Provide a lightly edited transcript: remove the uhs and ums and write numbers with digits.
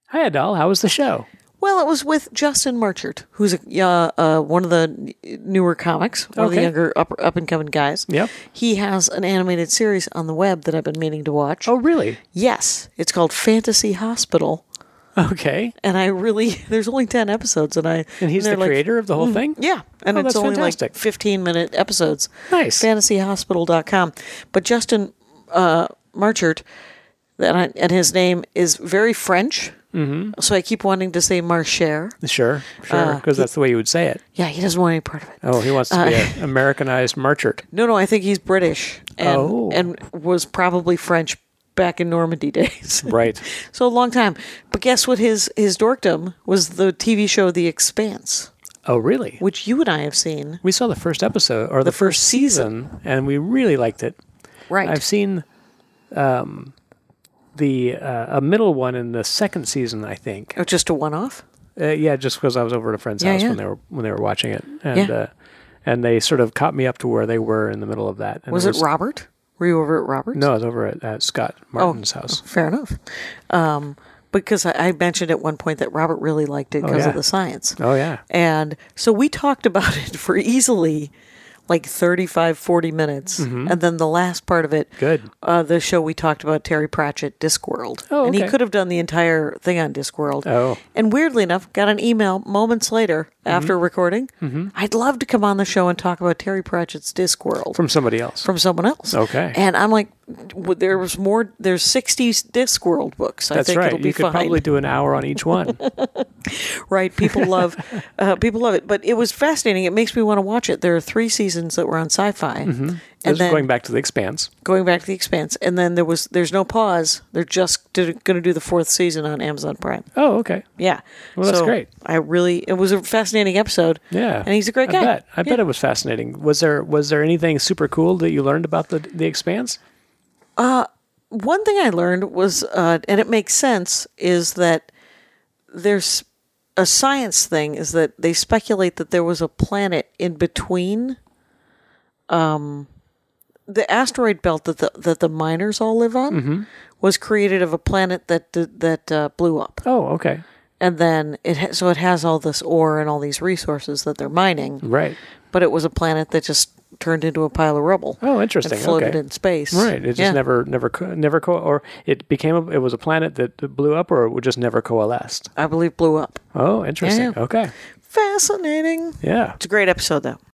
Hi, Adele. How was the show? Well, it was with Justin Marchart, who's one of the newer comics, one of the younger up-and-coming guys. Yep. He has an animated series on the web that I've been meaning to watch. Oh, really? Yes. It's called Fantasy Hospital. Okay. And there's only 10 episodes. And he's the creator of the whole thing? Yeah. And it's only fantastic. like 15-minute episodes. Nice. FantasyHospital.com. But Justin Marchart, and his name is very French. Mm-hmm. So I keep wanting to say Marcher. Sure, because that's the way you would say it. Yeah, he doesn't want any part of it. Oh, he wants to be an Americanized Marchart. No, I think he's British and was probably French back in Normandy days. Right. So a long time. But guess what his dorkdom was? The TV show The Expanse. Oh, really? Which you and I have seen. We saw the first episode, or the first season, and we really liked it. Right. I've seen a middle one in the second season, I think. Oh, just a one-off? Yeah, just because I was over at a friend's house when they were watching it, and they sort of caught me up to where they were in the middle of that. And was it Robert? Were you over at Robert's? No, I was over at Scott Martin's house. Fair enough. Because I mentioned at one point that Robert really liked it because of the science. Oh, yeah. And so we talked about it for easily like 35, 40 minutes. Mm-hmm. And then the last part of it, the show we talked about, Terry Pratchett, Discworld. Oh, okay. And he could have done the entire thing on Discworld. Oh. And weirdly enough, got an email moments later after recording. Mm-hmm. I'd love to come on the show and talk about Terry Pratchett's Discworld. From somebody else. From someone else. Okay. And I'm like, there's 60 Discworld books. That's I think right. It'll be you could probably do an hour on each one. Right. People love it. But it was fascinating. It makes me want to watch it. There are 3 seasons that were on Sci-Fi. Mm-hmm. And then going back to The Expanse. And then there's no pause. They're just going to do the 4th season on Amazon Prime. Oh, okay. Yeah. Well, that's great. It was a fascinating episode. Yeah. And he's a great guy. I bet it was fascinating. Was there anything super cool that you learned about The Expanse? One thing I learned was, and it makes sense, is that there's a science thing, is that they speculate that there was a planet in between the asteroid belt that the miners all live on was created of a planet that blew up. Oh, okay. And then it has all this ore and all these resources that they're mining. Right. But it was a planet that just turned into a pile of rubble. Oh, interesting. And floated in space. Right. It just never or it was a planet that blew up, or it just never coalesced. I believe blew up. Oh, interesting. Yeah. Okay. Fascinating. Yeah. It's a great episode, though.